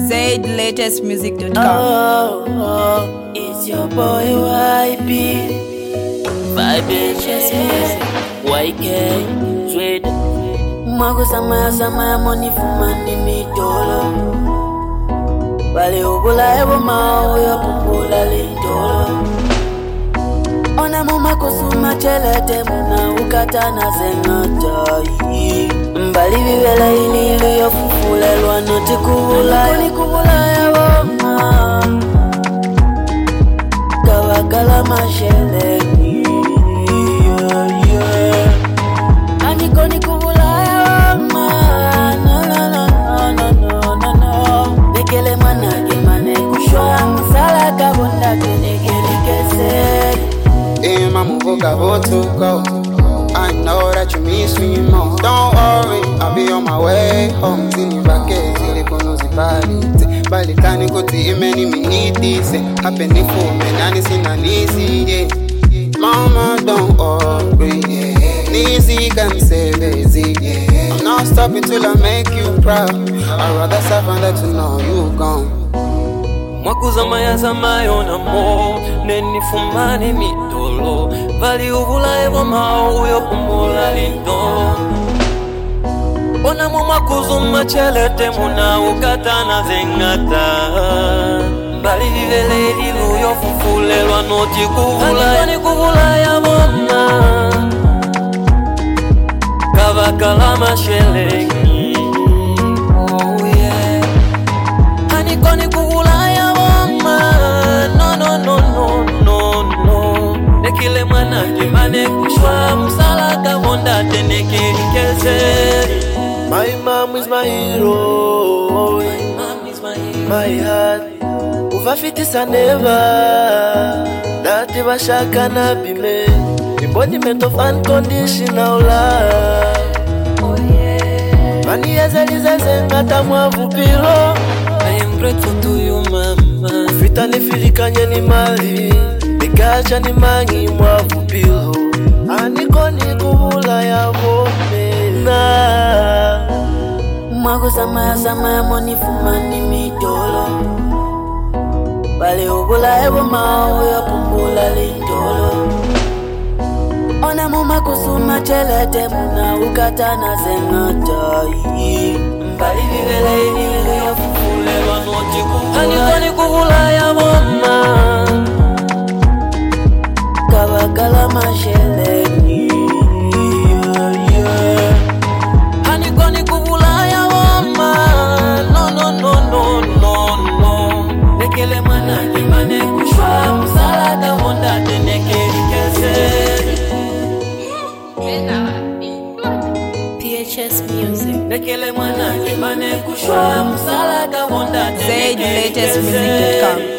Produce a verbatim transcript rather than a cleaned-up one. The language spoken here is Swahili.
zaid latest music dot com. Oh, oh, it's your boy Y P. Vibrations music. Y K. Sweet. Mwago samaya samaya money fumani mitolo. Bali ubula ewo mao ya pupula lintolo. Ona muma kusuma chelete muna ukata na zengata. Mbali vivela ili ili ya fufule lwa noti kubula. Nikoni kubula ya wama Kawakala mashele. Yeah, yeah. Nikoni kubula ya wama No, no, no, no, no, no, no. Nekele mana kimane kushwa msala kabonda tenekele kese. In my move, I go to go. I know that you miss me more. Don't worry, I'll be on my way home. Tini bake, zile kono zibalite. Balikani kuti imeni miniti. Se, happening for me, nani sinanisi, yeah. Mama, don't worry, yeah. Nisi can say busy, yeah. I'm not stopping till I make you proud. I'd rather suffer than to know you gone. Mwakuza maya zamayo na mo Neni fumani mitolo Vali uvula evo mao uyo kumula lindolo Ona mu mwakuzu machelete muna ukata na zengata Bali vivele ililu yo fufule lwa noti kuvula Anikoni kuvula ya mona Kavakala masheleki Oh yeah Anikoni kuvula ya No, no, no, no, no, no. Nekile mwana kimane kushwa Musala kavonda teneke kese. My mom is my hero. My mom is my hero. My heart Uvafitisa never Dati bashaka na bime Embodiment of unconditional love. Oh yeah. Mani yazaliza zengata mwavupilo. I am grateful to you mama. Fita nifilikanye ni mali Nikacha ni mangi mwavupilo. Aniko ni kubula ya mome Na Mwago samaya samaya moni fumani mitolo. Bali ubula ewo mao ya pupula lintolo. Ona muma kusuma chelete muna ukata na zengata. Mbali vivele ili ya fufule lwa noti kuvula Anikoni kuvula ya mama Kawakala masheleni. Yeah, yeah. Anikoni kuvula ya mama No, no, no, no, no, no. Nekele mana kimane kushwa Musala kavonda teneke kese. P H S music. Nekele mwana kimane kushwa Musala kavonda teneke zaid latest music dot com.